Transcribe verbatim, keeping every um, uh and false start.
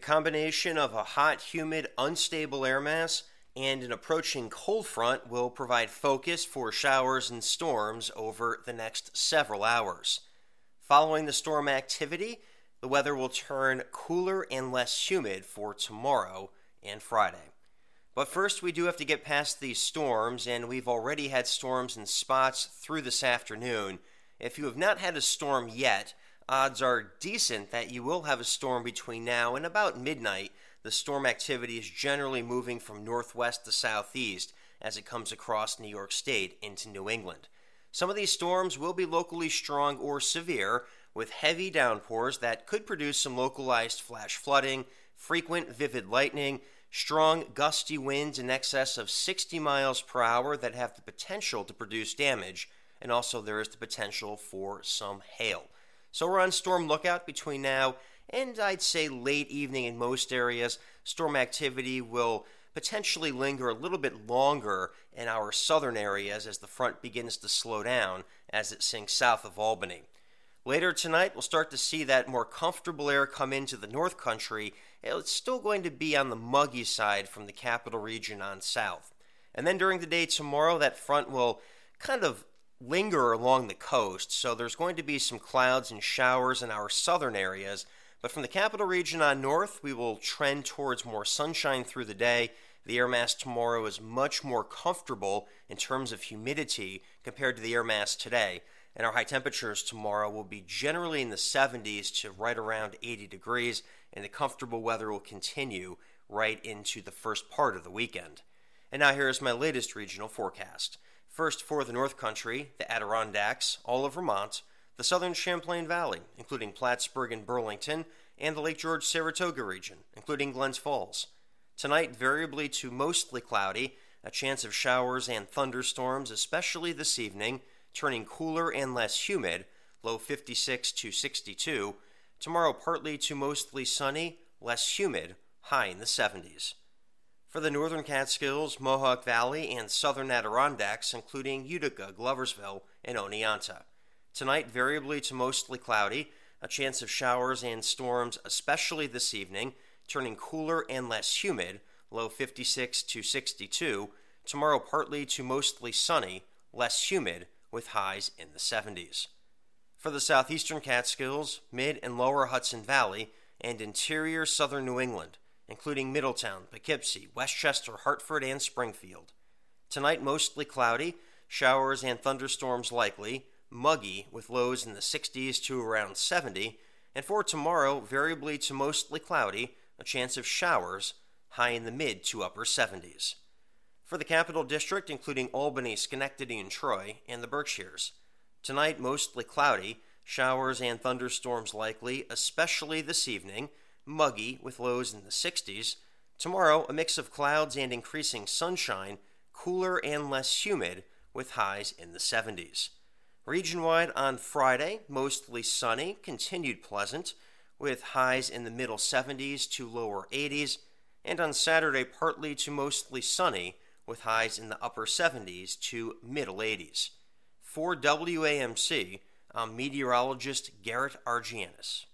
combination of a hot, humid, unstable air mass and an approaching cold front will provide focus for showers and storms over the next several hours. Following the storm activity, the weather will turn cooler and less humid for tomorrow and Friday. But first, we do have to get past these storms, and we've already had storms in spots through this afternoon. If you have not had a storm yet, odds are decent that you will have a storm between now and about midnight. The storm activity is generally moving from northwest to southeast as it comes across New York State into New England. Some of these storms will be locally strong or severe, with heavy downpours that could produce some localized flash flooding, frequent vivid lightning, strong gusty winds in excess of sixty miles per hour that have the potential to produce damage, and also there is the potential for some hail. So we're on storm lookout between now and I'd say late evening in most areas. Storm activity will potentially linger a little bit longer in our southern areas as the front begins to slow down as it sinks south of Albany. Later tonight, we'll start to see that more comfortable air come into the North Country. It's still going to be on the muggy side from the capital region on south. And then during the day tomorrow, that front will kind of linger along the coast, so there's going to be some clouds and showers in our southern areas. But from the capital region on north, we will trend towards more sunshine through the day. The air mass tomorrow is much more comfortable in terms of humidity compared to the air mass today. And our high temperatures tomorrow will be generally in the seventies to right around eighty degrees, and the comfortable weather will continue right into the first part of the weekend. And now here is my latest regional forecast. First, for the North Country, the Adirondacks, all of Vermont, the southern Champlain Valley, including Plattsburgh and Burlington, and the Lake George-Saratoga region, including Glens Falls. Tonight, variably to mostly cloudy, a chance of showers and thunderstorms, especially this evening, turning cooler and less humid, low fifty-six to sixty-two. Tomorrow, partly to mostly sunny, less humid, high in the seventies. For the northern Catskills, Mohawk Valley, and southern Adirondacks, including Utica, Gloversville, and Oneonta. Tonight, variably to mostly cloudy, a chance of showers and storms, especially this evening, turning cooler and less humid, low fifty-six to sixty-two. Tomorrow, partly to mostly sunny, less humid, with highs in the seventies. For the southeastern Catskills, mid and lower Hudson Valley, and interior southern New England, including Middletown, Poughkeepsie, Westchester, Hartford, and Springfield. Tonight, mostly cloudy, showers and thunderstorms likely, muggy with lows in the sixties to around seventy, and for tomorrow, variably to mostly cloudy, a chance of showers, high in the mid to upper seventies. For the Capital District, including Albany, Schenectady, and Troy, and the Berkshires. Tonight, mostly cloudy, showers and thunderstorms likely, especially this evening, muggy with lows in the sixties. Tomorrow, a mix of clouds and increasing sunshine, cooler and less humid, with highs in the seventies. Region-wide on Friday, mostly sunny, continued pleasant, with highs in the middle seventies to lower eighties, and on Saturday, partly to mostly sunny, with highs in the upper seventies to middle eighties. For W A M C, I'm meteorologist Garrett Argianis.